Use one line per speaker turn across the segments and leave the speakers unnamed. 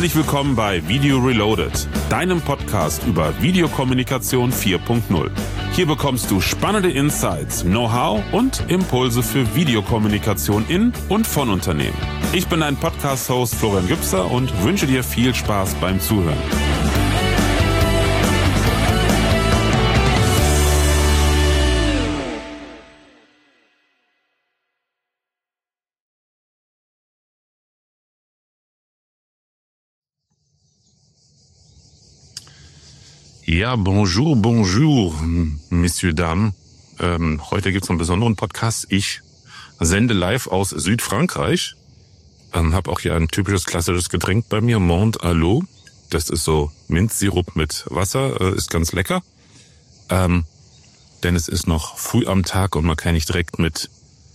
Herzlich willkommen bei Video Reloaded, deinem Podcast über Videokommunikation 4.0. Hier bekommst du spannende Insights, Know-how und Impulse für Videokommunikation in und von Unternehmen. Ich bin dein Podcast-Host Florian Gübser und wünsche dir viel Spaß beim Zuhören.
Ja, bonjour, messieurs, dames. Heute gibt's einen besonderen Podcast. Ich sende live aus Südfrankreich. Habe auch hier ein typisches klassisches Getränk bei mir, Monde à l'eau. Das ist so Minzsirup mit Wasser, ist ganz lecker. Denn es ist noch früh am Tag und man kann nicht direkt mit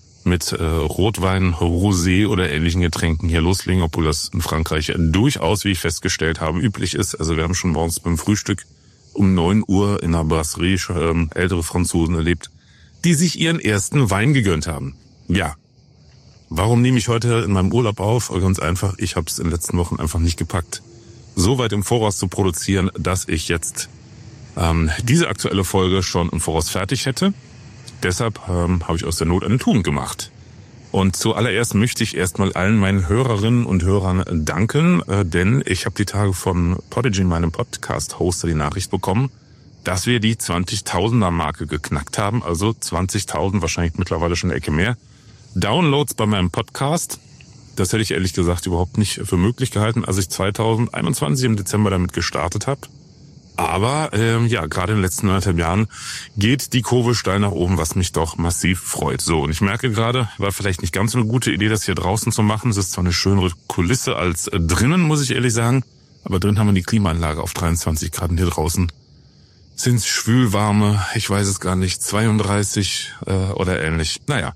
Rotwein, Rosé oder ähnlichen Getränken hier loslegen, obwohl das in Frankreich durchaus, wie ich festgestellt habe, üblich ist. Also wir haben schon morgens beim Frühstück um 9 Uhr in einer Brasserie ältere Franzosen erlebt, die sich ihren ersten Wein gegönnt haben. Ja, warum nehme ich heute in meinem Urlaub auf? Ganz einfach, ich habe es in den letzten Wochen einfach nicht gepackt, so weit im Voraus zu produzieren, dass ich jetzt diese aktuelle Folge schon im Voraus fertig hätte. Deshalb habe ich aus der Not eine Tugend gemacht. Und zuallererst möchte ich erstmal allen meinen Hörerinnen und Hörern danken, denn ich habe die Tage von Podigy, meinem Podcast-Hoster, die Nachricht bekommen, dass wir die 20.000er-Marke geknackt haben. Also 20.000, wahrscheinlich mittlerweile schon eine Ecke mehr Downloads bei meinem Podcast. Das hätte ich ehrlich gesagt überhaupt nicht für möglich gehalten, als ich 2021 im Dezember damit gestartet habe. Aber gerade in den letzten 1,5 Jahren geht die Kurve steil nach oben, was mich doch massiv freut. So, und ich merke gerade, war vielleicht nicht ganz so eine gute Idee, das hier draußen zu machen. Es ist zwar eine schönere Kulisse als drinnen, muss ich ehrlich sagen. Aber drin haben wir die Klimaanlage auf 23 Grad und hier draußen sind es schwülwarme, ich weiß es gar nicht, 32 oder ähnlich. Naja,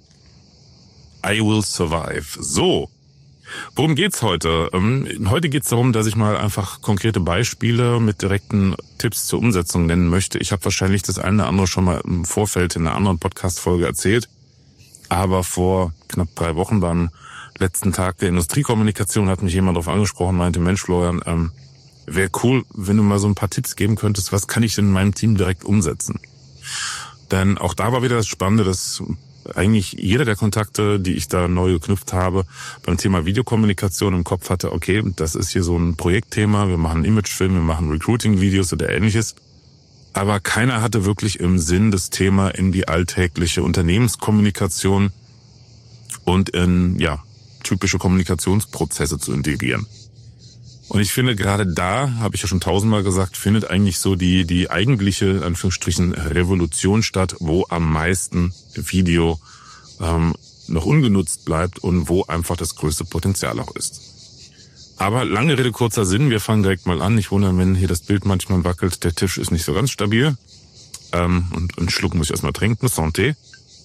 I will survive. So. Worum geht's heute? Heute geht's darum, dass ich mal einfach konkrete Beispiele mit direkten Tipps zur Umsetzung nennen möchte. Ich habe wahrscheinlich das eine oder andere schon mal im Vorfeld in einer anderen Podcast-Folge erzählt. Aber vor knapp 3 Wochen beim letzten Tag der Industriekommunikation hat mich jemand darauf angesprochen, meinte, Mensch Florian, wäre cool, wenn du mal so ein paar Tipps geben könntest, was kann ich denn in meinem Team direkt umsetzen? Denn auch da war wieder das Spannende, dass eigentlich jeder der Kontakte, die ich da neu geknüpft habe, beim Thema Videokommunikation im Kopf hatte, okay, das ist hier so ein Projektthema, wir machen Imagefilm, wir machen Recruiting-Videos oder ähnliches. Aber keiner hatte wirklich im Sinn, das Thema in die alltägliche Unternehmenskommunikation und in typische Kommunikationsprozesse zu integrieren. Und ich finde, gerade da, habe ich ja schon 1000-mal gesagt, findet eigentlich so die eigentliche, in Anführungsstrichen, Revolution statt, wo am meisten Video noch ungenutzt bleibt und wo einfach das größte Potenzial auch ist. Aber lange Rede, kurzer Sinn, wir fangen direkt mal an. Ich wundere, wenn hier das Bild manchmal wackelt, der Tisch ist nicht so ganz stabil. Und einen Schluck muss ich erstmal trinken, Santé.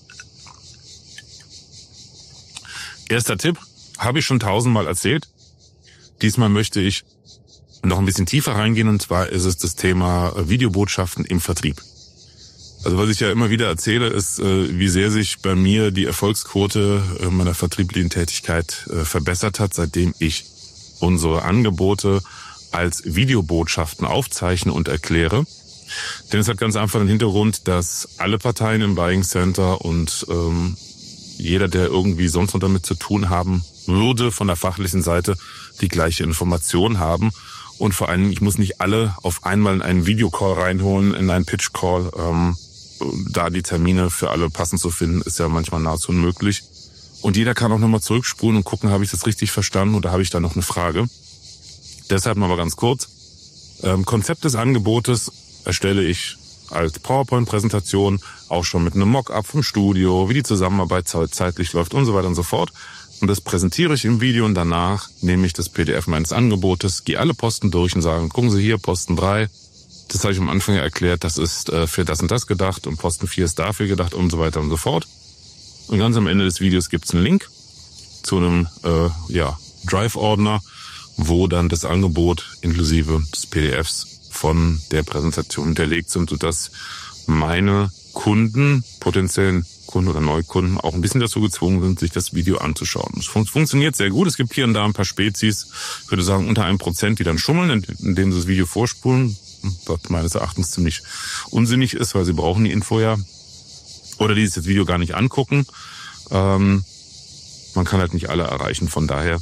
Erster Tipp, habe ich schon 1000-mal erzählt. Diesmal möchte ich noch ein bisschen tiefer reingehen, und zwar ist es das Thema Videobotschaften im Vertrieb. Also was ich ja immer wieder erzähle, ist, wie sehr sich bei mir die Erfolgsquote meiner vertrieblichen Tätigkeit verbessert hat, seitdem ich unsere Angebote als Videobotschaften aufzeichne und erkläre. Denn es hat ganz einfach den Hintergrund, dass alle Parteien im Buying Center und jeder, der irgendwie sonst noch damit zu tun haben würde, von der fachlichen Seite die gleiche Information haben. Und vor allem, ich muss nicht alle auf einmal in einen Videocall reinholen, in einen Pitch-Call. Da die Termine für alle passend zu finden, ist ja manchmal nahezu unmöglich. Und jeder kann auch nochmal zurückspulen und gucken, habe ich das richtig verstanden oder habe ich da noch eine Frage. Deshalb mal ganz kurz. Konzept des Angebotes erstelle ich als PowerPoint-Präsentation, auch schon mit einem Mock-up vom Studio, wie die Zusammenarbeit zeitlich läuft und so weiter und so fort. Und das präsentiere ich im Video und danach nehme ich das PDF meines Angebotes, gehe alle Posten durch und sage, gucken Sie hier, Posten 3, das habe ich am Anfang ja erklärt, das ist für das und das gedacht und Posten 4 ist dafür gedacht und so weiter und so fort. Und ganz am Ende des Videos gibt es einen Link zu einem Drive-Ordner, wo dann das Angebot inklusive des PDFs von der Präsentation hinterlegt sind, sodass meine Kunden, potenziellen Kunden oder Neukunden auch ein bisschen dazu gezwungen sind, sich das Video anzuschauen. Es funktioniert sehr gut. Es gibt hier und da ein paar Spezies, ich würde sagen unter 1%, die dann schummeln, indem sie das Video vorspulen, was meines Erachtens ziemlich unsinnig ist, weil sie brauchen die Info ja. Oder die sich das Video gar nicht angucken. Man kann halt nicht alle erreichen, von daher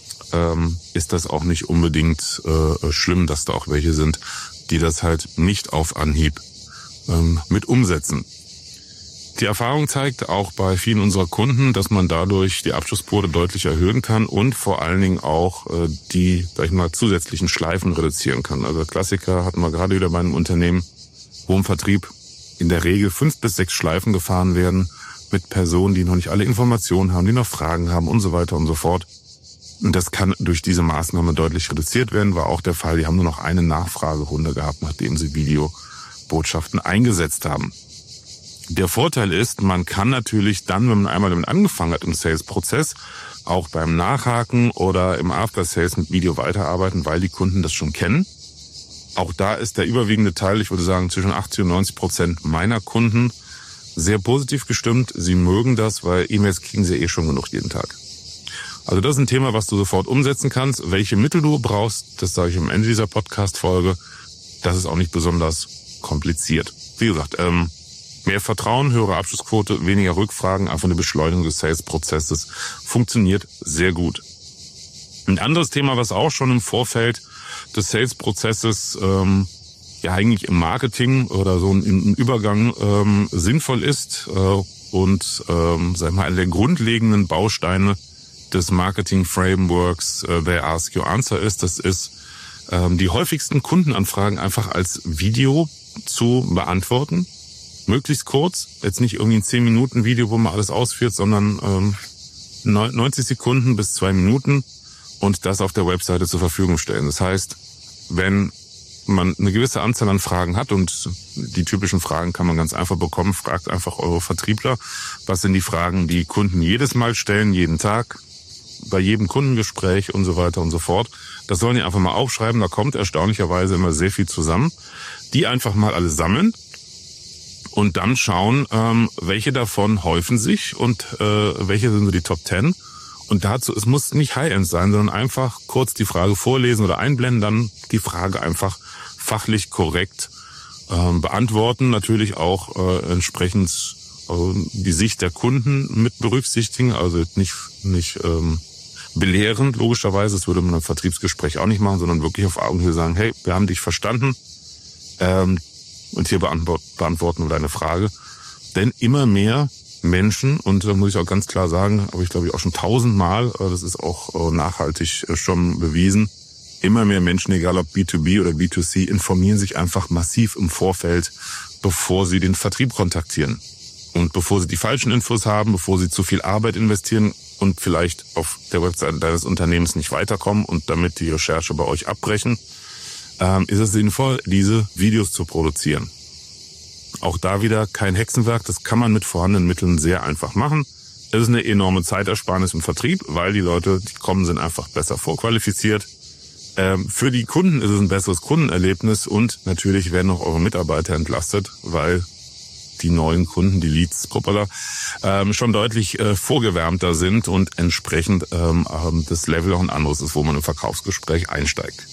ist das auch nicht unbedingt schlimm, dass da auch welche sind, die das halt nicht auf Anhieb mit umsetzen. Die Erfahrung zeigt auch bei vielen unserer Kunden, dass man dadurch die Abschlussquote deutlich erhöhen kann und vor allen Dingen auch die, sag ich mal, zusätzlichen Schleifen reduzieren kann. Also Klassiker hatten wir gerade wieder bei einem Unternehmen, wo im Vertrieb in der Regel 5 bis 6 Schleifen gefahren werden mit Personen, die noch nicht alle Informationen haben, die noch Fragen haben und so weiter und so fort. Und das kann durch diese Maßnahme deutlich reduziert werden, war auch der Fall. Die haben nur noch eine Nachfragerunde gehabt, nachdem sie Videobotschaften eingesetzt haben. Der Vorteil ist, man kann natürlich dann, wenn man einmal damit angefangen hat im Sales-Prozess, auch beim Nachhaken oder im After-Sales mit Video weiterarbeiten, weil die Kunden das schon kennen. Auch da ist der überwiegende Teil, ich würde sagen zwischen 80% und 90% meiner Kunden sehr positiv gestimmt. Sie mögen das, weil E-Mails kriegen sie schon genug jeden Tag. Also das ist ein Thema, was du sofort umsetzen kannst. Welche Mittel du brauchst, das sage ich am Ende dieser Podcast-Folge. Das ist auch nicht besonders kompliziert. Wie gesagt, mehr Vertrauen, höhere Abschlussquote, weniger Rückfragen, einfach eine Beschleunigung des Sales-Prozesses funktioniert sehr gut. Ein anderes Thema, was auch schon im Vorfeld des Sales-Prozesses ja eigentlich im Marketing oder so im Übergang sinnvoll ist und sag ich mal, eine der grundlegenden Bausteine des Marketing-Frameworks They Ask You Answer ist, das ist die häufigsten Kundenanfragen einfach als Video zu beantworten. Möglichst kurz, jetzt nicht irgendwie ein 10-Minuten-Video, wo man alles ausführt, sondern 90 Sekunden bis 2 Minuten und das auf der Webseite zur Verfügung stellen. Das heißt, wenn man eine gewisse Anzahl an Fragen hat und die typischen Fragen kann man ganz einfach bekommen, fragt einfach eure Vertriebler, was sind die Fragen, die Kunden jedes Mal stellen, jeden Tag, bei jedem Kundengespräch und so weiter und so fort. Das sollen die einfach mal aufschreiben, da kommt erstaunlicherweise immer sehr viel zusammen. Die einfach mal alle sammeln und dann schauen, welche davon häufen sich und welche sind so die Top 10. Und dazu, es muss nicht High-End sein, sondern einfach kurz die Frage vorlesen oder einblenden, dann die Frage einfach fachlich korrekt beantworten. Natürlich auch entsprechend die Sicht der Kunden mit berücksichtigen, also nicht belehrend, logischerweise. Das würde man im Vertriebsgespräch auch nicht machen, sondern wirklich auf Augenhöhe sagen, hey, wir haben dich verstanden und hier beantworten wir deine Frage. Denn immer mehr Menschen, und da muss ich auch ganz klar sagen, aber ich glaube auch schon 1000-mal, das ist auch nachhaltig schon bewiesen, immer mehr Menschen, egal ob B2B oder B2C, informieren sich einfach massiv im Vorfeld, bevor sie den Vertrieb kontaktieren. Und bevor sie die falschen Infos haben, bevor sie zu viel Arbeit investieren und vielleicht auf der Webseite deines Unternehmens nicht weiterkommen und damit die Recherche bei euch abbrechen, ist es sinnvoll, diese Videos zu produzieren. Auch da wieder kein Hexenwerk, das kann man mit vorhandenen Mitteln sehr einfach machen. Es ist eine enorme Zeitersparnis im Vertrieb, weil die Leute, die kommen, sind einfach besser vorqualifiziert. Für die Kunden ist es ein besseres Kundenerlebnis und natürlich werden auch eure Mitarbeiter entlastet, weil die neuen Kunden, die Leads, schon deutlich vorgewärmter sind und entsprechend das Level auch ein anderes ist, wo man im Verkaufsgespräch einsteigt.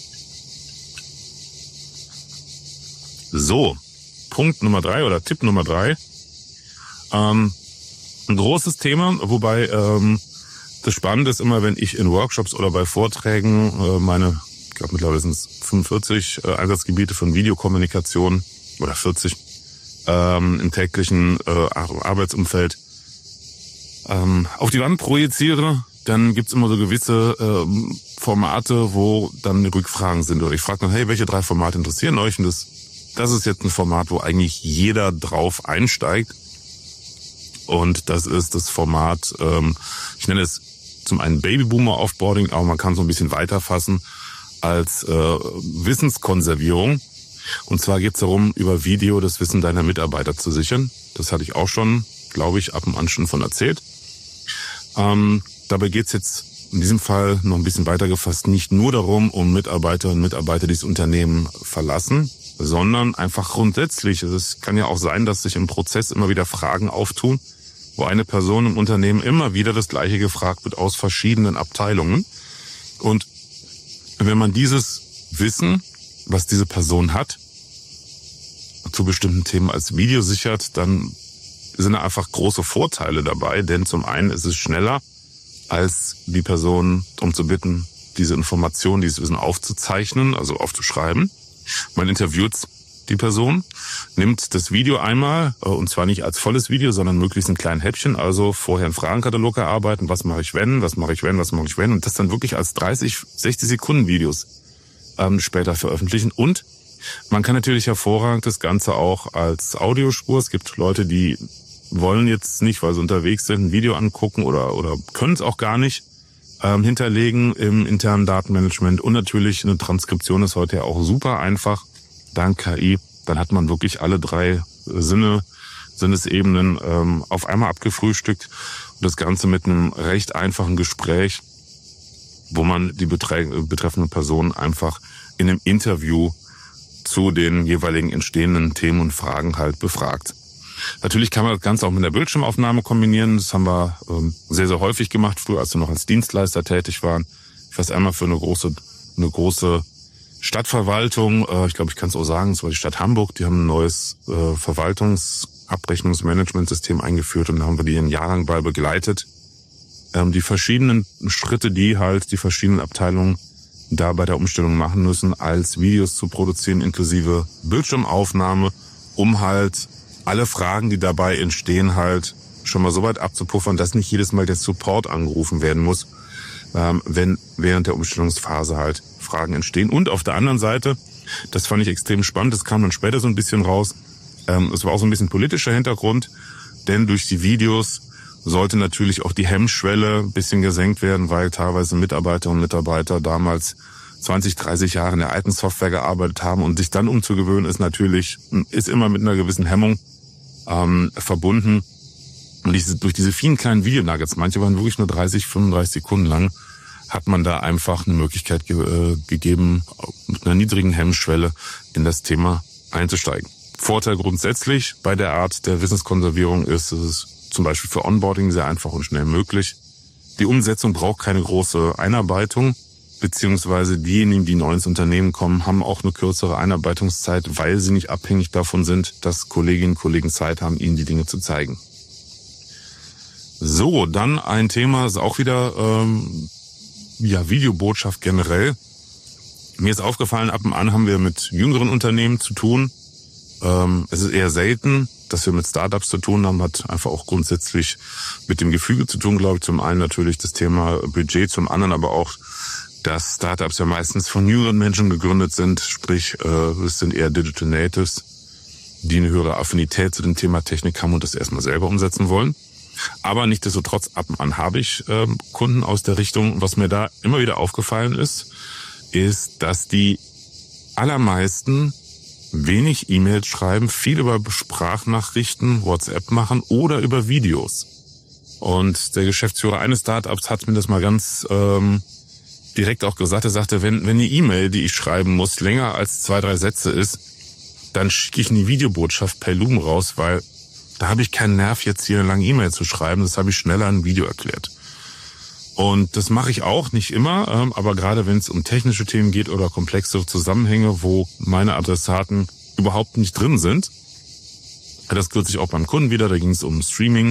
So, Punkt Nummer 3 oder Tipp Nummer 3. Ein großes Thema, wobei das Spannende ist immer, wenn ich in Workshops oder bei Vorträgen ich glaube mittlerweile sind es 45 Einsatzgebiete von Videokommunikation oder 40 im täglichen Arbeitsumfeld auf die Wand projiziere, dann gibt's immer so gewisse Formate, wo dann Rückfragen sind. Oder ich frage dann, hey, welche 3 Formate interessieren euch? Und das ist jetzt ein Format, wo eigentlich jeder drauf einsteigt. Und das ist das Format, ich nenne es zum einen Babyboomer-Offboarding, aber man kann so ein bisschen weiter fassen als Wissenskonservierung. Und zwar geht es darum, über Video das Wissen deiner Mitarbeiter zu sichern. Das hatte ich auch schon, glaube ich, ab und an schon von erzählt. Dabei geht es jetzt in diesem Fall noch ein bisschen weiter gefasst, nicht nur darum, um Mitarbeiterinnen und Mitarbeiter, die das Unternehmen verlassen, sondern einfach grundsätzlich. Es kann ja auch sein, dass sich im Prozess immer wieder Fragen auftun, wo eine Person im Unternehmen immer wieder das Gleiche gefragt wird aus verschiedenen Abteilungen. Und wenn man dieses Wissen, was diese Person hat, zu bestimmten Themen als Video sichert, dann sind da einfach große Vorteile dabei. Denn zum einen ist es schneller, als die Person darum zu bitten, diese Information, dieses Wissen aufzuzeichnen, also aufzuschreiben. Man interviewt die Person, nimmt das Video einmal, und zwar nicht als volles Video, sondern möglichst in kleinen Häppchen, also vorher einen Fragenkatalog erarbeiten, was mache ich wenn, was mache ich wenn, was mache ich wenn, und das dann wirklich als 30, 60 Sekunden Videos später veröffentlichen. Und man kann natürlich hervorragend das Ganze auch als Audiospur. Es gibt Leute, die wollen jetzt nicht, weil sie unterwegs sind, ein Video angucken oder können es auch gar nicht hinterlegen im internen Datenmanagement. Und natürlich eine Transkription ist heute ja auch super einfach, dank KI. Dann hat man wirklich alle 3 Sinnesebenen auf einmal abgefrühstückt. Und das Ganze mit einem recht einfachen Gespräch, wo man die betreffende Person einfach in einem Interview zu den jeweiligen entstehenden Themen und Fragen halt befragt. Natürlich kann man das Ganze auch mit der Bildschirmaufnahme kombinieren. Das haben wir sehr, sehr häufig gemacht, früher, als wir noch als Dienstleister tätig waren. Ich weiß einmal für eine große Stadtverwaltung, ich glaube, ich kann es auch sagen, es war die Stadt Hamburg, die haben ein neues Verwaltungsabrechnungsmanagementsystem eingeführt und da haben wir die ein Jahr lang bei begleitet. Die verschiedenen Schritte, die halt die verschiedenen Abteilungen da bei der Umstellung machen müssen, als Videos zu produzieren, inklusive Bildschirmaufnahme, um halt alle Fragen, die dabei entstehen, halt schon mal so weit abzupuffern, dass nicht jedes Mal der Support angerufen werden muss, wenn während der Umstellungsphase halt Fragen entstehen. Und auf der anderen Seite, das fand ich extrem spannend, das kam dann später so ein bisschen raus, es war auch so ein bisschen politischer Hintergrund, denn durch die Videos sollte natürlich auch die Hemmschwelle ein bisschen gesenkt werden, weil teilweise Mitarbeiterinnen und Mitarbeiter damals 20, 30 Jahre in der alten Software gearbeitet haben und sich dann umzugewöhnen ist immer mit einer gewissen Hemmung verbunden. Und durch diese vielen kleinen Videonuggets, manche waren wirklich nur 30, 35 Sekunden lang, hat man da einfach eine Möglichkeit gegeben, mit einer niedrigen Hemmschwelle in das Thema einzusteigen. Vorteil grundsätzlich bei der Art der Wissenskonservierung ist, es ist zum Beispiel für Onboarding sehr einfach und schnell möglich. Die Umsetzung braucht keine große Einarbeitung, beziehungsweise diejenigen, die neu ins Unternehmen kommen, haben auch eine kürzere Einarbeitungszeit, weil sie nicht abhängig davon sind, dass Kolleginnen und Kollegen Zeit haben, ihnen die Dinge zu zeigen. So, dann ein Thema, ist auch wieder Videobotschaft generell. Mir ist aufgefallen, ab und an haben wir mit jüngeren Unternehmen zu tun. Es ist eher selten, dass wir mit Startups zu tun haben, hat einfach auch grundsätzlich mit dem Gefüge zu tun, glaube ich. Zum einen natürlich das Thema Budget, zum anderen aber auch, dass Startups ja meistens von jüngeren Menschen gegründet sind, sprich es sind eher Digital Natives, die eine höhere Affinität zu dem Thema Technik haben und das erstmal selber umsetzen wollen. Aber nichtsdestotrotz, ab und an habe ich Kunden aus der Richtung. Was mir da immer wieder aufgefallen ist, dass die allermeisten wenig E-Mails schreiben, viel über Sprachnachrichten, WhatsApp machen oder über Videos. Und der Geschäftsführer eines Startups hat mir das mal ganz direkt auch gesagt. Er sagte, wenn die E-Mail, die ich schreiben muss, länger als 2, 3 Sätze ist, dann schicke ich eine Videobotschaft per Loom raus, weil da habe ich keinen Nerv, jetzt hier eine lange E-Mail zu schreiben. Das habe ich schneller in ein Video erklärt. Und das mache ich auch, nicht immer, aber gerade wenn es um technische Themen geht oder komplexe Zusammenhänge, wo meine Adressaten überhaupt nicht drin sind. Das kürzlich auch beim Kunden wieder, da ging es um Streaming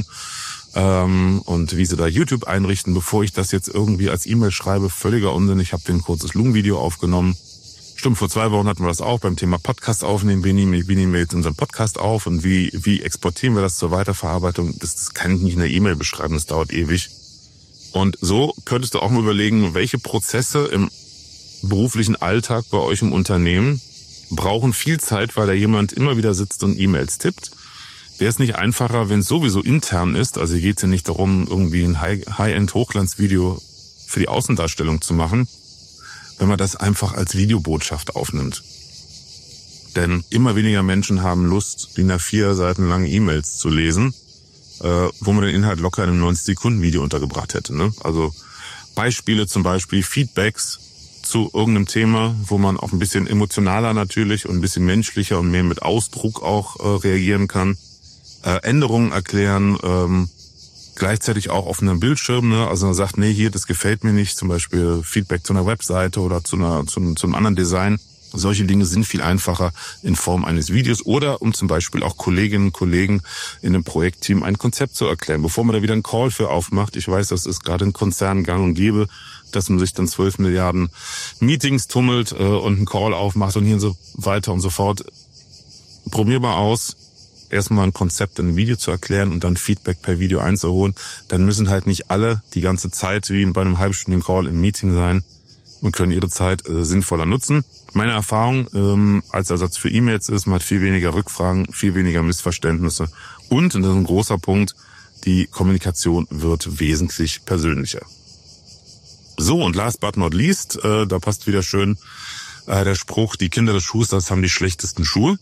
und wie sie da YouTube einrichten, bevor ich das jetzt irgendwie als E-Mail schreibe. Völliger Unsinn, ich habe den kurzes Loom-Video aufgenommen. Stimmt, vor 2 Wochen hatten wir das auch beim Thema Podcast aufnehmen. Wie nehmen wir jetzt unseren Podcast auf und wie exportieren wir das zur Weiterverarbeitung? Das kann ich nicht in der E-Mail beschreiben, das dauert ewig. Und so könntest du auch mal überlegen, welche Prozesse im beruflichen Alltag bei euch im Unternehmen brauchen viel Zeit, weil da jemand immer wieder sitzt und E-Mails tippt. Wäre es nicht einfacher, wenn es sowieso intern ist, also hier geht es ja nicht darum, irgendwie ein High-End-Hochglanzvideo für die Außendarstellung zu machen, wenn man das einfach als Videobotschaft aufnimmt. Denn immer weniger Menschen haben Lust, DIN A4 Seiten lange E-Mails zu lesen, wo man den Inhalt locker in einem 90-Sekunden-Video untergebracht hätte. Ne? Also Beispiele zum Beispiel Feedbacks zu irgendeinem Thema, wo man auch ein bisschen emotionaler natürlich und ein bisschen menschlicher und mehr mit Ausdruck auch reagieren kann. Änderungen erklären, gleichzeitig auch auf einem Bildschirm, ne? Also man sagt, nee, hier, das gefällt mir nicht, zum Beispiel Feedback zu einer Webseite oder zu einem anderen Design. Solche Dinge sind viel einfacher in Form eines Videos oder um zum Beispiel auch Kolleginnen und Kollegen in einem Projektteam ein Konzept zu erklären, bevor man da wieder einen Call für aufmacht. Ich weiß, das ist gerade in Konzernen gang und gäbe, dass man sich dann 12 Milliarden Meetings tummelt und einen Call aufmacht und hier und so weiter und so fort. Probier mal aus, erstmal ein Konzept in einem Video zu erklären und dann Feedback per Video einzuholen. Dann müssen halt nicht alle die ganze Zeit wie bei einem halbstündigen Call im Meeting sein und können ihre Zeit sinnvoller nutzen. Meine Erfahrung als Ersatz für E-Mails ist, man hat viel weniger Rückfragen, viel weniger Missverständnisse und das ist ein großer Punkt, die Kommunikation wird wesentlich persönlicher. So, und last but not least, da passt wieder schön der Spruch, die Kinder des Schusters haben die schlechtesten Schuhe.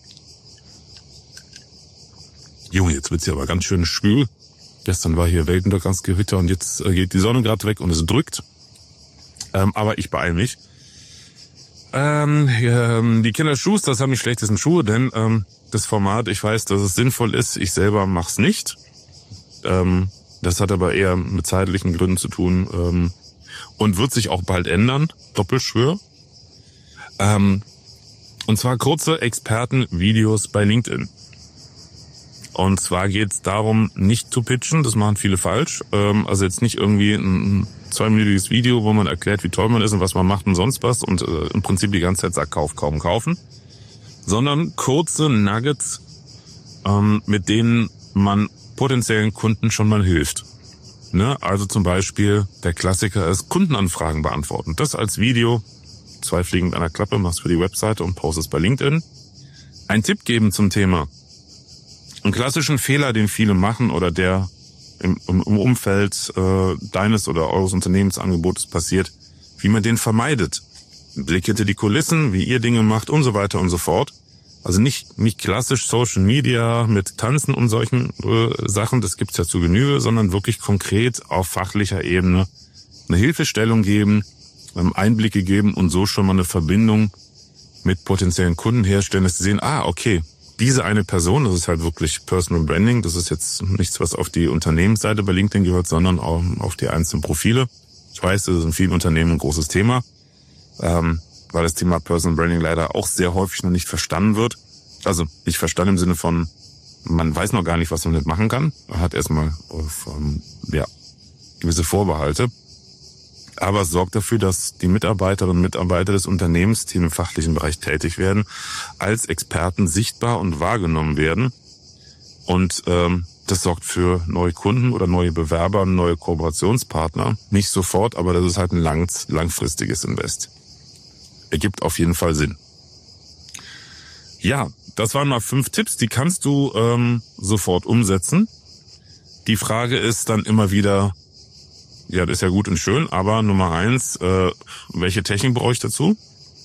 Junge, jetzt wird's hier aber ganz schön schwül. Gestern war hier Weltuntergangsgewitter und jetzt geht die Sonne gerade weg und es drückt. Aber ich beeile mich. Die Kinder des Schusters haben die schlechtesten Schuhe, denn das Format, ich weiß, dass es sinnvoll ist, ich selber mach's nicht. Das hat aber eher mit zeitlichen Gründen zu tun und wird sich auch bald ändern, Doppelschwör. Und zwar kurze Expertenvideos bei LinkedIn. Und zwar geht es darum, nicht zu pitchen, das machen viele falsch. Also jetzt nicht irgendwie ein 2-minütiges Video, wo man erklärt, wie toll man ist und was man macht und sonst was und im Prinzip die ganze Zeit sagt, kauf, kaufen, kaufen. Sondern kurze Nuggets, mit denen man potenziellen Kunden schon mal hilft. Ne? Also zum Beispiel, der Klassiker ist Kundenanfragen beantworten. Das als Video, 2 Fliegen mit einer Klappe, machst für die Webseite und postest bei LinkedIn. Ein Tipp geben zum Thema. Einen klassischen Fehler, den viele machen oder der im Umfeld deines oder eures Unternehmensangebotes passiert, wie man den vermeidet. Blick hinter die Kulissen, wie ihr Dinge macht und so weiter und so fort. Also nicht klassisch Social Media mit Tanzen und solchen Sachen, das gibt's ja zu Genüge, sondern wirklich konkret auf fachlicher Ebene eine Hilfestellung geben, Einblicke geben und so schon mal eine Verbindung mit potenziellen Kunden herstellen, dass sie sehen, okay, diese eine Person, das ist halt wirklich Personal Branding, das ist jetzt nichts, was auf die Unternehmensseite bei LinkedIn gehört, sondern auch auf die einzelnen Profile. Ich weiß, das ist in vielen Unternehmen ein großes Thema, weil das Thema Personal Branding leider auch sehr häufig noch nicht verstanden wird. Also nicht verstanden im Sinne von, man weiß noch gar nicht, was man damit machen kann. Man hat erstmal gewisse Vorbehalte. Aber es sorgt dafür, dass die Mitarbeiterinnen und Mitarbeiter des Unternehmens, die im fachlichen Bereich tätig werden, als Experten sichtbar und wahrgenommen werden. Und das sorgt für neue Kunden oder neue Bewerber, neue Kooperationspartner. Nicht sofort, aber das ist halt ein langfristiges Invest. Ergibt auf jeden Fall Sinn. Ja, das waren mal 5 Tipps, die kannst du sofort umsetzen. Die Frage ist dann immer wieder, ja, das ist ja gut und schön, aber Nummer 1, welche Technik brauche ich dazu?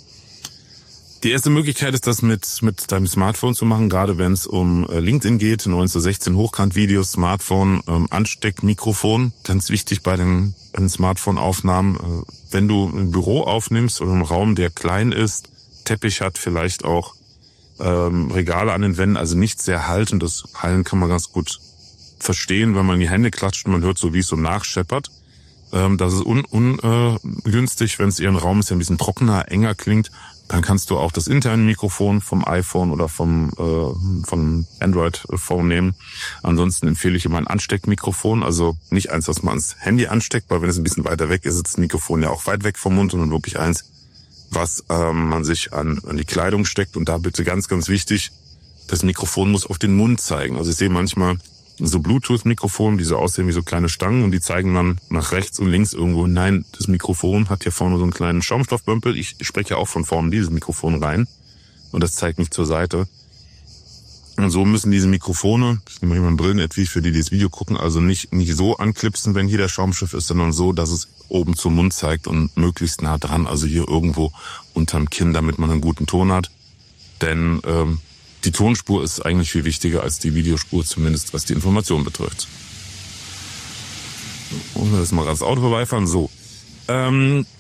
Die erste Möglichkeit ist, das mit deinem Smartphone zu machen, gerade wenn es um LinkedIn geht, 9:16 Hochkant-Videos, Smartphone, Ansteckmikrofon, ganz wichtig bei den Smartphone-Aufnahmen. Wenn du ein Büro aufnimmst oder einen Raum, der klein ist, Teppich hat, vielleicht auch Regale an den Wänden, also nicht sehr hallend. Das Hallen kann man ganz gut verstehen, wenn man in die Hände klatscht und man hört so, wie es so nachscheppert. Das ist ungünstig, wenn es eher ein Raum ist, der ein bisschen trockener, enger klingt. Dann kannst du auch das interne Mikrofon vom iPhone oder vom Android-Phone nehmen. Ansonsten empfehle ich immer ein Ansteckmikrofon, also nicht eins, was man ans Handy ansteckt, weil wenn es ein bisschen weiter weg ist, ist das Mikrofon ja auch weit weg vom Mund, sondern wirklich eins, was man sich an die Kleidung steckt. Und da bitte ganz, ganz wichtig, das Mikrofon muss auf den Mund zeigen. Also ich sehe manchmal so Bluetooth-Mikrofone, die so aussehen wie so kleine Stangen und die zeigen dann nach rechts und links irgendwo. Nein, das Mikrofon hat hier vorne so einen kleinen Schaumstoffbömpel. Ich spreche ja auch von vorne dieses Mikrofon rein und das zeigt nicht zur Seite. Und so müssen diese Mikrofone, ich nehme mal ein Brillenetui für die das Video gucken, also nicht so anklipsen, wenn hier der Schaumstoff ist, sondern so, dass es oben zum Mund zeigt und möglichst nah dran, also hier irgendwo unterm Kinn, damit man einen guten Ton hat. Denn die Tonspur ist eigentlich viel wichtiger als die Videospur, zumindest was die Information betrifft. Und jetzt mal das Auto vorbeifahren. So.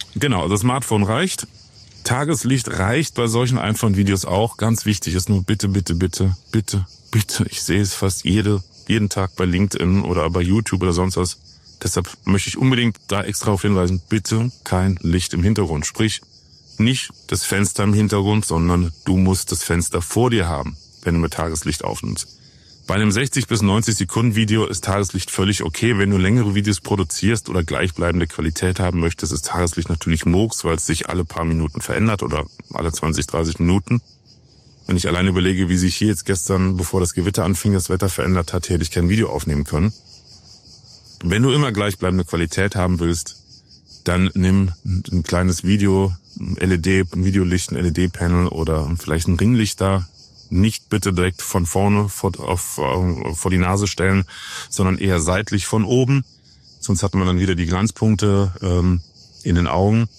Genau, also das Smartphone reicht. Tageslicht reicht bei solchen iPhone-Videos auch. Ganz wichtig ist nur bitte, ich sehe es fast jeden Tag bei LinkedIn oder bei YouTube oder sonst was. Deshalb möchte ich unbedingt da extra darauf hinweisen, bitte kein Licht im Hintergrund. Sprich, nicht das Fenster im Hintergrund, sondern du musst das Fenster vor dir haben, wenn du mit Tageslicht aufnimmst. Bei einem 60 bis 90 Sekunden Video ist Tageslicht völlig okay. Wenn du längere Videos produzierst oder gleichbleibende Qualität haben möchtest, ist Tageslicht natürlich Murks, weil es sich alle paar Minuten verändert oder alle 20, 30 Minuten. Wenn ich alleine überlege, wie sich hier jetzt gestern, bevor das Gewitter anfing, das Wetter verändert hat, hätte ich kein Video aufnehmen können. Wenn du immer gleichbleibende Qualität haben willst, dann nimm ein kleines Video, ein Videolicht, ein LED-Panel oder vielleicht ein Ringlicht da. Nicht bitte direkt von vorne vor die Nase stellen, sondern eher seitlich von oben. Sonst hat man dann wieder die Glanzpunkte in den Augen.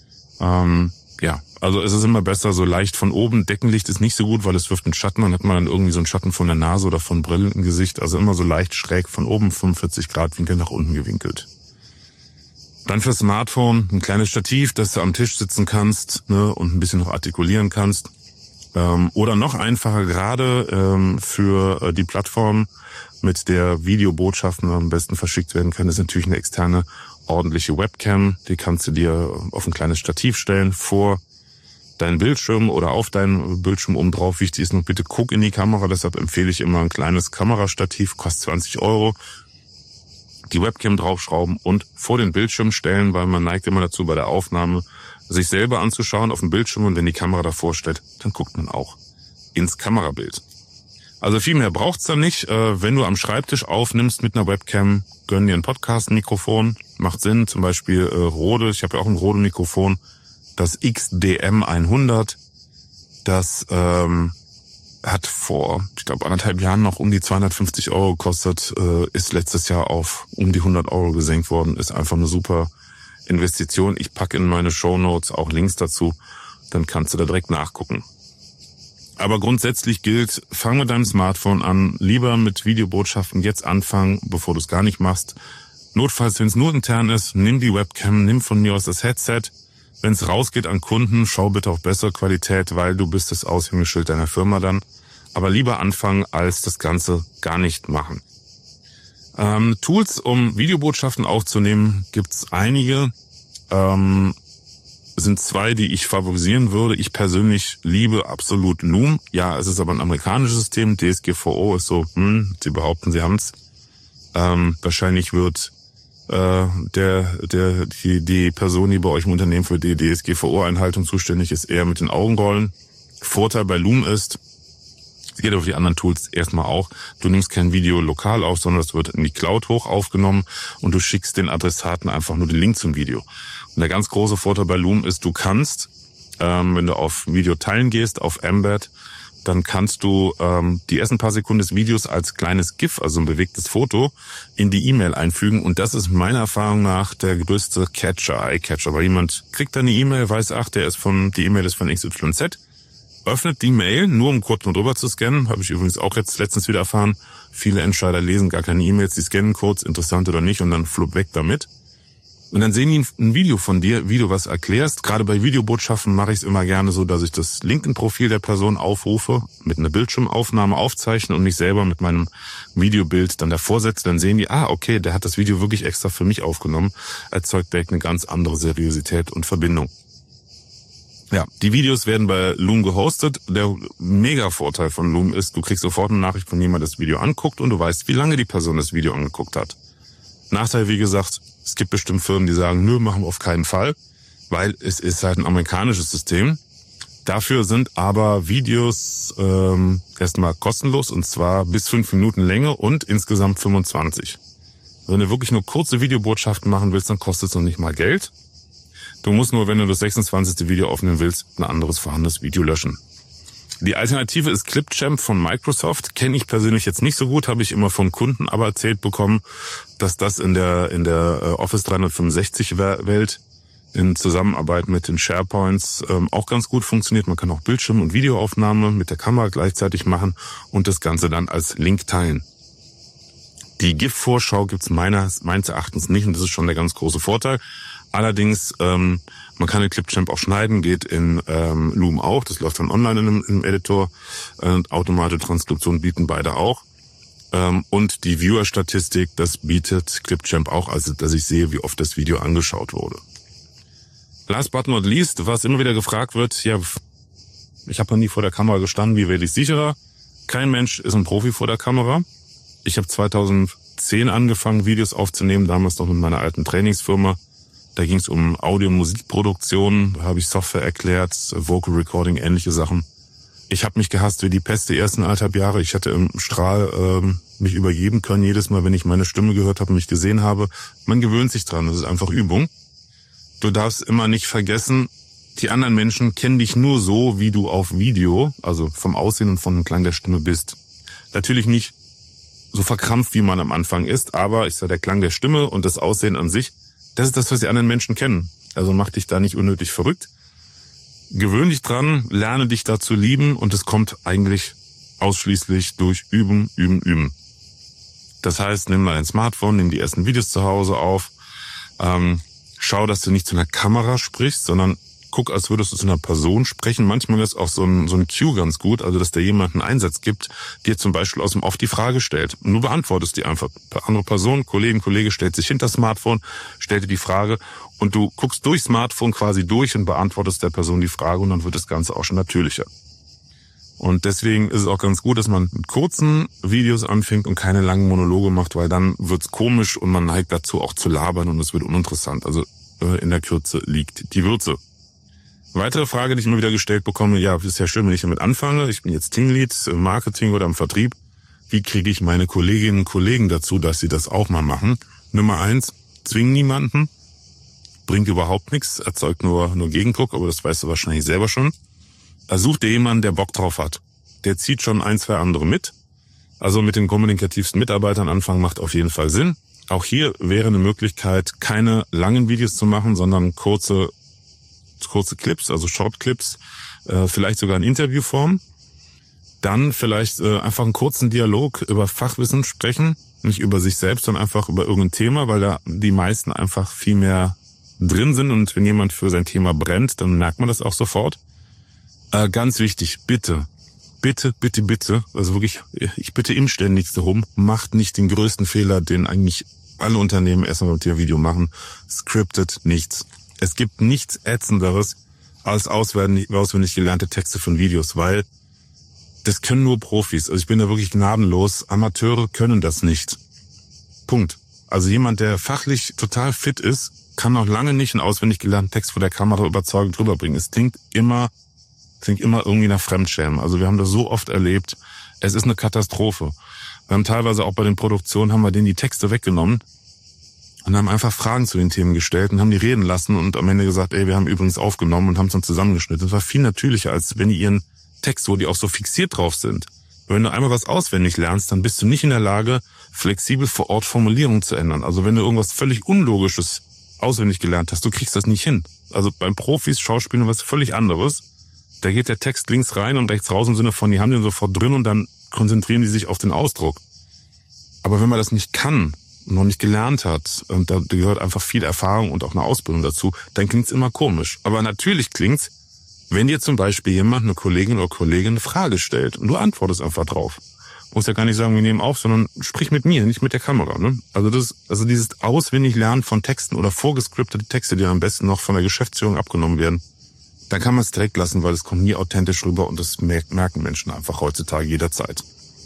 Also es ist immer besser so leicht von oben. Deckenlicht ist nicht so gut, weil es wirft einen Schatten. Dann hat man dann irgendwie so einen Schatten von der Nase oder von Brillen im Gesicht. Also immer so leicht schräg von oben, 45 Grad Winkel nach unten gewinkelt. Dann fürs Smartphone ein kleines Stativ, dass du am Tisch sitzen kannst, ne, und ein bisschen noch artikulieren kannst. Oder noch einfacher, gerade für die Plattform, mit der Videobotschaften am besten verschickt werden können, ist natürlich eine externe ordentliche Webcam. Die kannst du dir auf ein kleines Stativ stellen, vor deinen Bildschirm oder auf deinen Bildschirm oben drauf. Wichtig ist nur, bitte guck in die Kamera. Deshalb empfehle ich immer ein kleines Kamerastativ, kostet 20 €. Die Webcam draufschrauben und vor den Bildschirm stellen, weil man neigt immer dazu, bei der Aufnahme sich selber anzuschauen auf dem Bildschirm, und wenn die Kamera davor steht, dann guckt man auch ins Kamerabild. Also viel mehr braucht's da nicht. Wenn du am Schreibtisch aufnimmst mit einer Webcam, gönn dir ein Podcast-Mikrofon. Macht Sinn, zum Beispiel Rode. Ich habe ja auch ein Rode-Mikrofon, das XDM 100. Das hat vor, ich glaube, 1,5 Jahren noch um die 250 € gekostet, ist letztes Jahr auf um die 100 € gesenkt worden. Ist einfach eine super Investition. Ich packe in meine Shownotes auch Links dazu, dann kannst du da direkt nachgucken. Aber grundsätzlich gilt, fang mit deinem Smartphone an, lieber mit Videobotschaften jetzt anfangen, bevor du es gar nicht machst. Notfalls, wenn es nur intern ist, nimm die Webcam, nimm von mir aus das Headset. Wenn es rausgeht an Kunden, schau bitte auf bessere Qualität, weil du bist das Aushängeschild deiner Firma dann. Aber lieber anfangen, als das Ganze gar nicht machen. Tools, um Videobotschaften aufzunehmen, gibt's einige. Sind 2, die ich favorisieren würde. Ich persönlich liebe absolut Loom. Ja, es ist aber ein amerikanisches System. DSGVO ist so, sie behaupten, sie haben's. Wahrscheinlich wird die Person, die bei euch im Unternehmen für die DSGVO-Einhaltung zuständig ist, eher mit den Augen rollen. Vorteil bei Loom ist, geht auf die anderen Tools erstmal auch, du nimmst kein Video lokal auf, sondern es wird in die Cloud hoch aufgenommen und du schickst den Adressaten einfach nur den Link zum Video. Und der ganz große Vorteil bei Loom ist, du kannst, wenn du auf Video teilen gehst, auf Embed, dann kannst du die ersten paar Sekunden des Videos als kleines GIF, also ein bewegtes Foto, in die E-Mail einfügen. Und das ist meiner Erfahrung nach der größte Eye-Catcher, weil jemand kriegt dann eine E-Mail, weiß, die E-Mail ist von XYZ, öffnet die Mail, nur um kurz nur drüber zu scannen. Habe ich übrigens auch jetzt letztens wieder erfahren. Viele Entscheider lesen gar keine E-Mails, die scannen kurz, interessant oder nicht, und dann flupp weg damit. Und dann sehen die ein Video von dir, wie du was erklärst. Gerade bei Videobotschaften mache ich es immer gerne so, dass ich das LinkedIn-Profil der Person aufrufe, mit einer Bildschirmaufnahme aufzeichne und mich selber mit meinem Videobild dann davor setze. Dann sehen die, okay, der hat das Video wirklich extra für mich aufgenommen. Erzeugt direkt eine ganz andere Seriosität und Verbindung. Ja, die Videos werden bei Loom gehostet. Der Mega-Vorteil von Loom ist, du kriegst sofort eine Nachricht von jemandem, der das Video anguckt, und du weißt, wie lange die Person das Video angeguckt hat. Nachteil, wie gesagt, es gibt bestimmt Firmen, die sagen, nö, machen wir auf keinen Fall, weil es ist halt ein amerikanisches System. Dafür sind aber Videos erstmal kostenlos, und zwar bis 5 Minuten Länge und insgesamt 25. Wenn du wirklich nur kurze Videobotschaften machen willst, dann kostet es noch nicht mal Geld. Du musst nur, wenn du das 26. Video aufnehmen willst, ein anderes vorhandenes Video löschen. Die Alternative ist Clipchamp von Microsoft. Kenne ich persönlich jetzt nicht so gut, habe ich immer von Kunden aber erzählt bekommen, dass das in der Office 365 Welt in Zusammenarbeit mit den SharePoints auch ganz gut funktioniert. Man kann auch Bildschirm- und Videoaufnahme mit der Kamera gleichzeitig machen und das Ganze dann als Link teilen. Die GIF-Vorschau gibt's meines Erachtens nicht und das ist schon der ganz große Vorteil. Allerdings, man kann den Clipchamp auch schneiden, geht in Loom auch, das läuft dann online im Editor. Automatische Transkription bieten beide auch. Und die Viewer-Statistik, das bietet Clipchamp auch, also dass ich sehe, wie oft das Video angeschaut wurde. Last but not least, was immer wieder gefragt wird, ja, ich habe noch nie vor der Kamera gestanden, wie werde ich sicherer? Kein Mensch ist ein Profi vor der Kamera. Ich habe 2010 angefangen, Videos aufzunehmen, damals noch mit meiner alten Trainingsfirma. Da ging es um Audio- und Musikproduktion, da habe ich Software erklärt, Vocal Recording, ähnliche Sachen. Ich habe mich gehasst wie die Pest die ersten 1,5 Jahre. Ich hätte im Strahl mich übergeben können, jedes Mal, wenn ich meine Stimme gehört habe und mich gesehen habe. Man gewöhnt sich dran, das ist einfach Übung. Du darfst immer nicht vergessen, die anderen Menschen kennen dich nur so, wie du auf Video, also vom Aussehen und vom Klang der Stimme bist. Natürlich nicht so verkrampft, wie man am Anfang ist, aber ich sage, der Klang der Stimme und das Aussehen an sich, das ist das, was die anderen Menschen kennen. Also mach dich da nicht unnötig verrückt. Gewöhn dich dran, lerne dich da zu lieben und es kommt eigentlich ausschließlich durch Üben, Üben, Üben. Das heißt, nimm mal dein Smartphone, nimm die ersten Videos zu Hause auf, schau, dass du nicht zu einer Kamera sprichst, sondern guck, als würdest du zu einer Person sprechen. Manchmal ist auch so ein Cue ganz gut, also dass der jemand einen Einsatz gibt, dir zum Beispiel aus dem Off die Frage stellt. Und du beantwortest die einfach. Andere Person, Kollege stellt sich hinter das Smartphone, stellt dir die Frage und du guckst durchs Smartphone quasi durch und beantwortest der Person die Frage und dann wird das Ganze auch schon natürlicher. Und deswegen ist es auch ganz gut, dass man mit kurzen Videos anfängt und keine langen Monologe macht, weil dann wird's komisch und man neigt dazu auch zu labern und es wird uninteressant. Also in der Kürze liegt die Würze. Weitere Frage, die ich immer wieder gestellt bekomme, ja, ist ja schön, wenn ich damit anfange. Ich bin jetzt Teamlead im Marketing oder im Vertrieb. Wie kriege ich meine Kolleginnen und Kollegen dazu, dass sie das auch mal machen? Nummer 1, zwing niemanden. Bringt überhaupt nichts, erzeugt nur Gegendruck, aber das weißt du wahrscheinlich selber schon. Such dir jemanden, der Bock drauf hat. Der zieht schon 1, 2 andere mit. Also mit den kommunikativsten Mitarbeitern anfangen macht auf jeden Fall Sinn. Auch hier wäre eine Möglichkeit, keine langen Videos zu machen, sondern kurze Clips, also Short-Clips, vielleicht sogar in Interviewform. Dann vielleicht einfach einen kurzen Dialog über Fachwissen sprechen, nicht über sich selbst, sondern einfach über irgendein Thema, weil da die meisten einfach viel mehr drin sind und wenn jemand für sein Thema brennt, dann merkt man das auch sofort. Ganz wichtig, bitte, also wirklich, ich bitte inständig darum, macht nicht den größten Fehler, den eigentlich alle Unternehmen erstmal mit dem Video machen. Scriptet nichts. Es gibt nichts Ätzenderes als auswendig gelernte Texte von Videos, weil das können nur Profis. Also ich bin da wirklich gnadenlos. Amateure können das nicht. Punkt. Also jemand, der fachlich total fit ist, kann noch lange nicht einen auswendig gelernten Text vor der Kamera überzeugend rüberbringen. Es klingt immer irgendwie nach Fremdschämen. Also wir haben das so oft erlebt. Es ist eine Katastrophe. Wir haben teilweise auch bei den Produktionen, haben wir denen die Texte weggenommen und haben einfach Fragen zu den Themen gestellt und haben die reden lassen und am Ende gesagt, wir haben übrigens aufgenommen und haben es dann zusammengeschnitten. Das war viel natürlicher, als wenn die ihren Text, wo die auch so fixiert drauf sind. Wenn du einmal was auswendig lernst, dann bist du nicht in der Lage, flexibel vor Ort Formulierungen zu ändern. Also wenn du irgendwas völlig Unlogisches auswendig gelernt hast, du kriegst das nicht hin. Also beim Profis Schauspielen was völlig anderes. Da geht der Text links rein und rechts raus im Sinne von, die haben den sofort drin und dann konzentrieren die sich auf den Ausdruck. Aber wenn man das nicht kann und noch nicht gelernt hat, und da gehört einfach viel Erfahrung und auch eine Ausbildung dazu, dann klingt's immer komisch. Aber natürlich klingt's, wenn dir zum Beispiel jemand, eine Kollegin oder Kollege eine Frage stellt und du antwortest einfach drauf. Du musst ja gar nicht sagen, wir nehmen auf, sondern sprich mit mir, nicht mit der Kamera. Ne? Also dieses auswendig Lernen von Texten oder vorgescriptete Texte, die am besten noch von der Geschäftsführung abgenommen werden, dann kann man es direkt lassen, weil es kommt nie authentisch rüber und das merken Menschen einfach heutzutage jederzeit.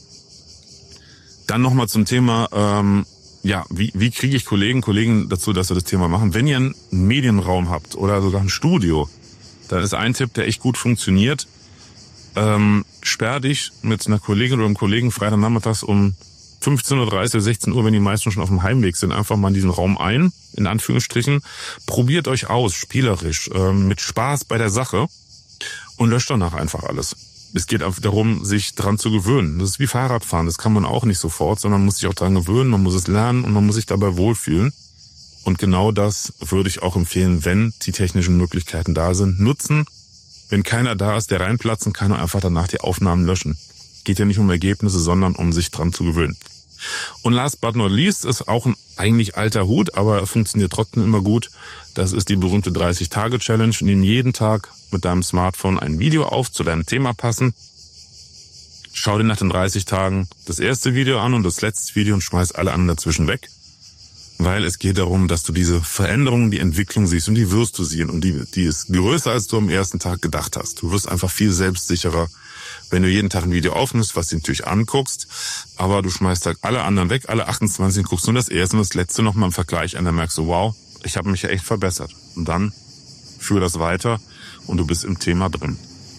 Dann nochmal zum Thema, wie kriege ich Kollegen dazu, dass wir das Thema machen? Wenn ihr einen Medienraum habt oder sogar ein Studio, dann ist ein Tipp, der echt gut funktioniert. Sperr dich mit einer Kollegin oder einem Kollegen Freitagnachmittags um 15:30 oder 16 Uhr, wenn die meisten schon auf dem Heimweg sind, einfach mal in diesen Raum ein, in Anführungsstrichen. Probiert euch aus, spielerisch, mit Spaß bei der Sache und löscht danach einfach alles. Es geht einfach darum, sich dran zu gewöhnen. Das ist wie Fahrradfahren, das kann man auch nicht sofort, sondern man muss sich auch dran gewöhnen, man muss es lernen und man muss sich dabei wohlfühlen. Und genau das würde ich auch empfehlen, wenn die technischen Möglichkeiten da sind. Nutzen, wenn keiner da ist, der reinplatzen kann und einfach danach die Aufnahmen löschen. Geht ja nicht um Ergebnisse, sondern um sich dran zu gewöhnen. Und last but not least ist auch ein eigentlich alter Hut, aber er funktioniert trotzdem immer gut. Das ist die berühmte 30-Tage-Challenge. Nimm jeden Tag mit deinem Smartphone ein Video auf, zu deinem Thema passen. Schau dir nach den 30 Tagen das erste Video an und das letzte Video und schmeiß alle anderen dazwischen weg. Weil es geht darum, dass du diese Veränderungen, die Entwicklung siehst und die wirst du sehen. Und die ist größer, als du am ersten Tag gedacht hast. Du wirst einfach viel selbstsicherer, wenn du jeden Tag ein Video aufnimmst, was du natürlich anguckst. Aber du schmeißt halt alle anderen weg, alle 28, guckst nur das erste und das letzte nochmal im Vergleich an. Dann merkst du, wow, ich habe mich ja echt verbessert. Und dann führ das weiter und du bist im Thema drin.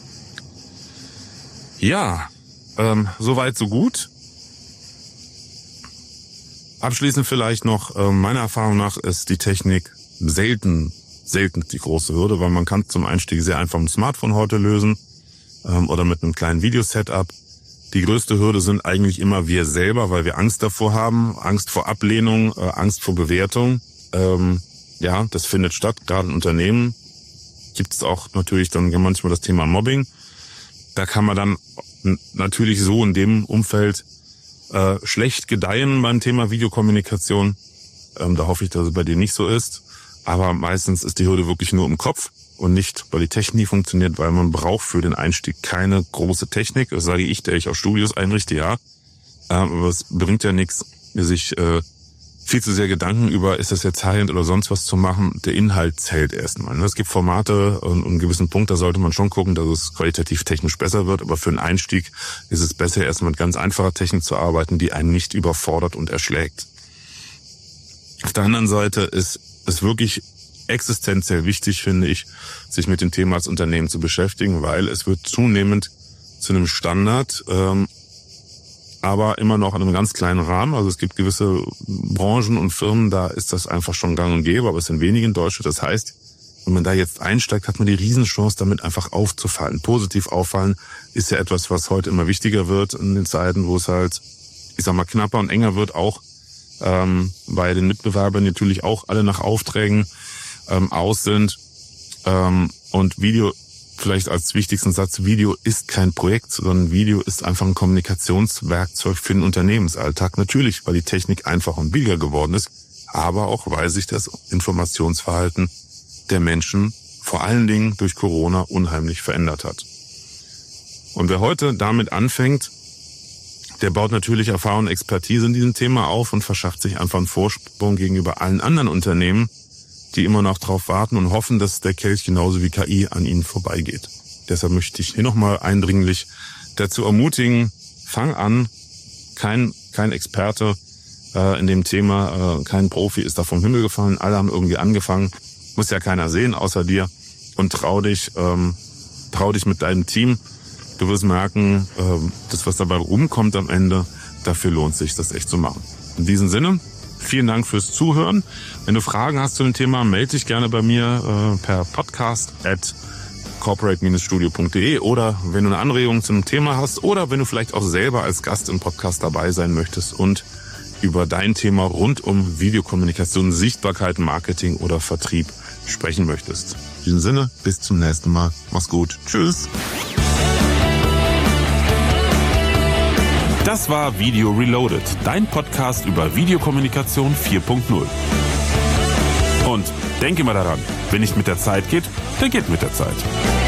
Ja, soweit, so gut. Abschließend vielleicht noch, meiner Erfahrung nach ist die Technik selten die große Hürde, weil man kann zum Einstieg sehr einfach mit dem Smartphone heute lösen oder mit einem kleinen Videosetup. Die größte Hürde sind eigentlich immer wir selber, weil wir Angst davor haben, Angst vor Ablehnung, Angst vor Bewertung. Ja, das findet statt, gerade in Unternehmen gibt es auch natürlich dann manchmal das Thema Mobbing. Da kann man dann natürlich so in dem Umfeld schlecht gedeihen beim Thema Videokommunikation. Da hoffe ich, dass es bei dir nicht so ist. Aber meistens ist die Hürde wirklich nur im Kopf und nicht, weil die Technik nie funktioniert, weil man braucht für den Einstieg keine große Technik. Das sage ich, der ich auch Studios einrichte, ja. Aber es bringt ja nichts, sich viel zu sehr Gedanken über, ist das jetzt High-End oder sonst was zu machen. Der Inhalt zählt erstmal. Es gibt Formate und einen gewissen Punkt, da sollte man schon gucken, dass es qualitativ technisch besser wird. Aber für einen Einstieg ist es besser, erstmal mit ganz einfacher Technik zu arbeiten, die einen nicht überfordert und erschlägt. Auf der anderen Seite ist es wirklich existenziell wichtig, finde ich, sich mit dem Thema als Unternehmen zu beschäftigen, weil es wird zunehmend zu einem Standard, aber immer noch in einem ganz kleinen Rahmen. Also es gibt gewisse Branchen und Firmen, da ist das einfach schon gang und gäbe, aber es sind wenige in Deutschland. Das heißt, wenn man da jetzt einsteigt, hat man die Riesenchance, damit einfach aufzufallen. Positiv auffallen ist ja etwas, was heute immer wichtiger wird in den Zeiten, wo es halt, ich sag mal, knapper und enger wird, auch bei den Mitbewerbern natürlich auch alle nach Aufträgen aus sind. Und Video, vielleicht als wichtigsten Satz, Video ist kein Projekt, sondern Video ist einfach ein Kommunikationswerkzeug für den Unternehmensalltag. Natürlich, weil die Technik einfacher und billiger geworden ist, aber auch, weil sich das Informationsverhalten der Menschen vor allen Dingen durch Corona unheimlich verändert hat. Und wer heute damit anfängt, der baut natürlich Erfahrung und Expertise in diesem Thema auf und verschafft sich einfach einen Vorsprung gegenüber allen anderen Unternehmen, die immer noch drauf warten und hoffen, dass der Kelch genauso wie KI an ihnen vorbeigeht. Deshalb möchte ich hier nochmal eindringlich dazu ermutigen, fang an, kein Experte in dem Thema, kein Profi ist da vom Himmel gefallen, alle haben irgendwie angefangen, muss ja keiner sehen außer dir und trau dich mit deinem Team. Du wirst merken, das, was dabei rumkommt am Ende, dafür lohnt sich, das echt zu machen. In diesem Sinne, vielen Dank fürs Zuhören. Wenn du Fragen hast zu dem Thema, melde dich gerne bei mir per podcast@corporate-studio.de oder wenn du eine Anregung zu einem Thema hast oder wenn du vielleicht auch selber als Gast im Podcast dabei sein möchtest und über dein Thema rund um Videokommunikation, Sichtbarkeit, Marketing oder Vertrieb sprechen möchtest. In diesem Sinne, bis zum nächsten Mal. Mach's gut. Tschüss.
Das war Video Reloaded, dein Podcast über Videokommunikation 4.0. Und denke mal daran, wer nicht mit der Zeit geht, der geht mit der Zeit.